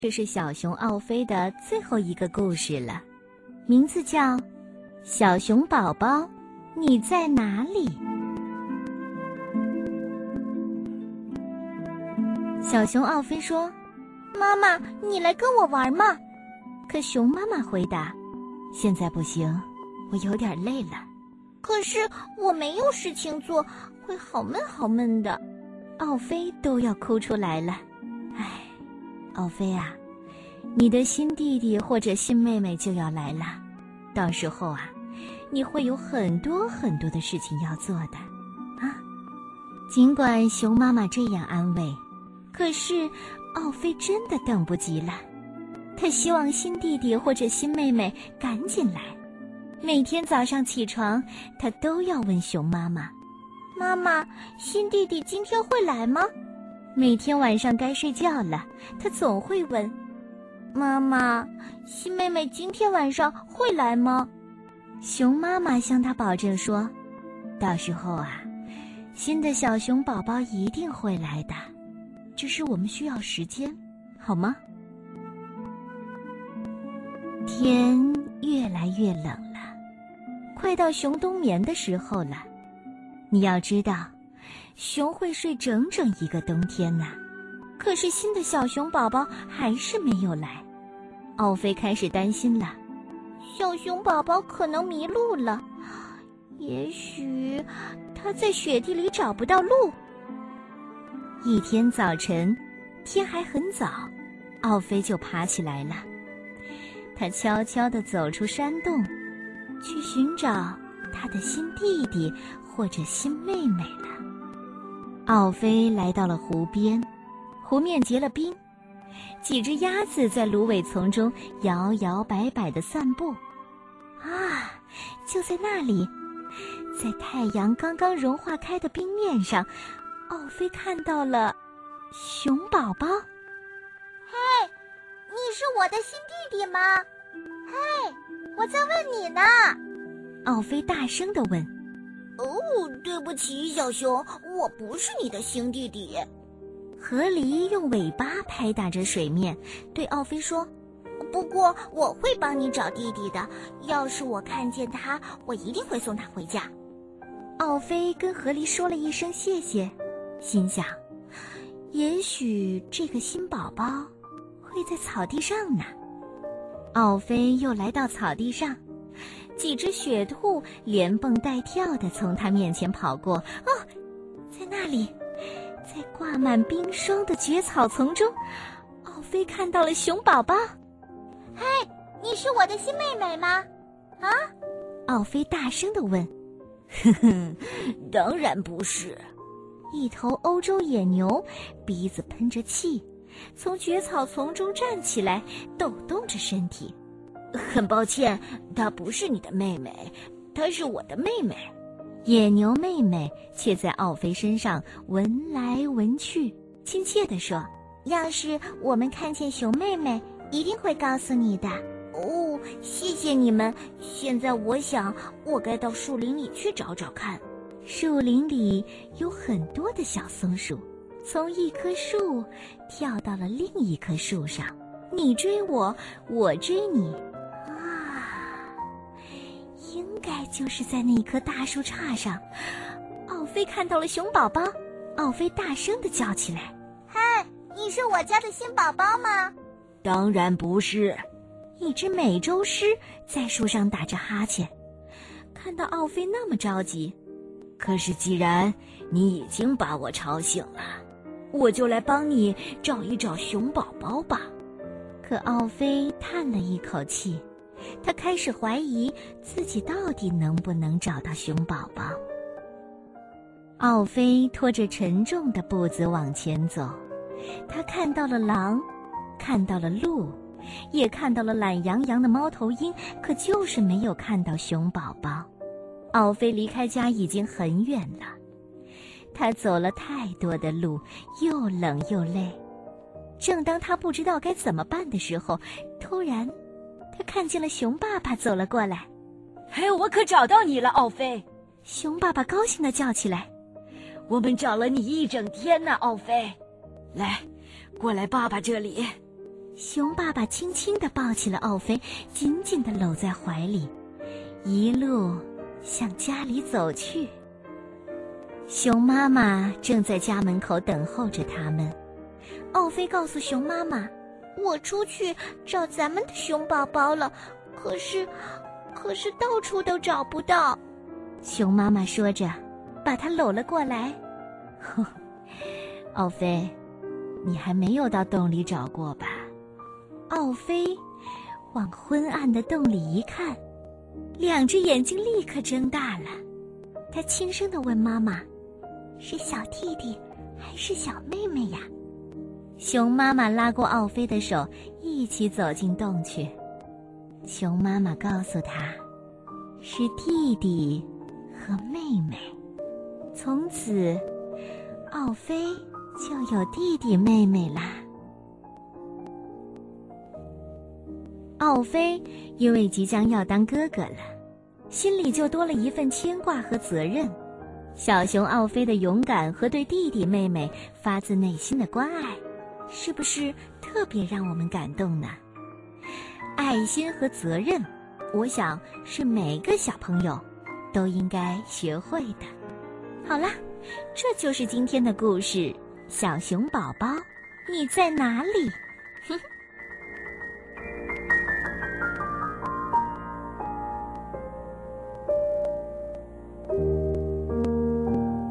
这是小熊奥飞的最后一个故事了，名字叫《小熊宝宝，你在哪里》。小熊奥飞说：“ 妈妈，你来跟我玩吗？” 可熊妈妈回答：“现在不行，我有点累了。” 可是我没有事情做，会好闷好闷的。 奥飞都要哭出来了。唉，奥飞啊，你的新弟弟或者新妹妹就要来了，到时候啊，你会有很多很多的事情要做的啊。尽管熊妈妈这样安慰，可是奥飞真的等不及了。他希望新弟弟或者新妹妹赶紧来。每天早上起床，他都要问熊妈妈：“ 妈妈，新弟弟今天会来吗？” 每天晚上该睡觉了，他总会问：“ 妈妈，新妹妹今天晚上会来吗？” 熊妈妈向他保证说：“到时候啊，新的小熊宝宝一定会来的，只是我们需要时间，好吗？”天越来越冷了，快到熊冬眠的时候了。你要知道，熊会睡整整一个冬天呢。可是新的小熊宝宝还是没有来，奥飞开始担心了。 小熊宝宝可能迷路了，也许他在雪地里找不到路。 一天早晨，天还很早，奥飞就爬起来了。他悄悄地走出山洞，去寻找他的新弟弟或者新妹妹了。奥飞来到了湖边，湖面结了冰，几只鸭子在芦苇丛中摇摇摆摆地散步。啊，就在那里，在太阳刚刚融化开的冰面上，奥飞看到了熊宝宝。 嘿，你是我的新弟弟吗？嘿，我在问你呢。 奥飞大声地问。 哦，对不起，小熊，我不是你的新弟弟。 河狸用尾巴拍打着水面，对奥飞说：“ 不过我会帮你找弟弟的，要是我看见他，我一定会送他回家。” 奥飞跟河狸说了一声谢谢，心想，也许这个新宝宝会在草地上呢。奥飞又来到草地上，几只雪兔连蹦带跳地从他面前跑过。哦，在那里，在挂满冰霜的蕨草丛中，奥飞看到了熊宝宝。 嘿，你是我的新妹妹吗？啊？ 奥飞大声地问。 呵呵，当然不是。 一头欧洲野牛鼻子喷着气，从蕨草丛中站起来，抖动着身体。 很抱歉，她不是你的妹妹，她是我的妹妹。 野牛妹妹却在奥飞身上闻来闻去，亲切地说：“ 要是我们看见熊妹妹，一定会告诉你的。”哦，谢谢你们。现在我想，我该到树林里去找找看。 树林里有很多的小松鼠，从一棵树跳到了另一棵树上，你追我，我追你。应该就是在那棵大树杈上，奥飞看到了熊宝宝。奥飞大声地叫起来：“ 嗨，你是我家的新宝宝吗？” 当然不是。 一只美洲狮在树上打着哈欠，看到奥飞那么着急， 可是既然你已经把我吵醒了，我就来帮你找一找熊宝宝吧。 可奥飞叹了一口气，他开始怀疑自己到底能不能找到熊宝宝。奥飞拖着沉重的步子往前走，他看到了狼，看到了鹿，也看到了懒洋洋的猫头鹰，可就是没有看到熊宝宝。奥飞离开家已经很远了，他走了太多的路，又冷又累。正当他不知道该怎么办的时候，突然他看见了熊爸爸走了过来。 嘿，我可找到你了，奥飞！ 熊爸爸高兴地叫起来。 我们找了你一整天呢，奥飞。来，过来爸爸这里。 熊爸爸轻轻地抱起了奥菲，紧紧地搂在怀里，一路向家里走去。熊妈妈正在家门口等候着他们。 奥菲告诉熊妈妈：“我出去找咱们的熊宝宝了，可是到处都找不到。” 熊妈妈说着，把他搂了过来。奥菲，你还没有到洞里找过吧？奥菲往昏暗的洞里一看，两只眼睛立刻睁大了。他轻声地问妈妈：“ 是小弟弟还是小妹妹呀？” 熊妈妈拉过奥菲的手，一起走进洞去。熊妈妈告诉他，是弟弟和妹妹。从此，奥菲就有弟弟妹妹啦。奥菲因为即将要当哥哥了，心里就多了一份牵挂和责任。小熊奥菲的勇敢和对弟弟妹妹发自内心的关爱，是不是特别让我们感动呢？爱心和责任，我想是每个小朋友都应该学会的。好啦，这就是今天的故事。小熊宝宝，你在哪里？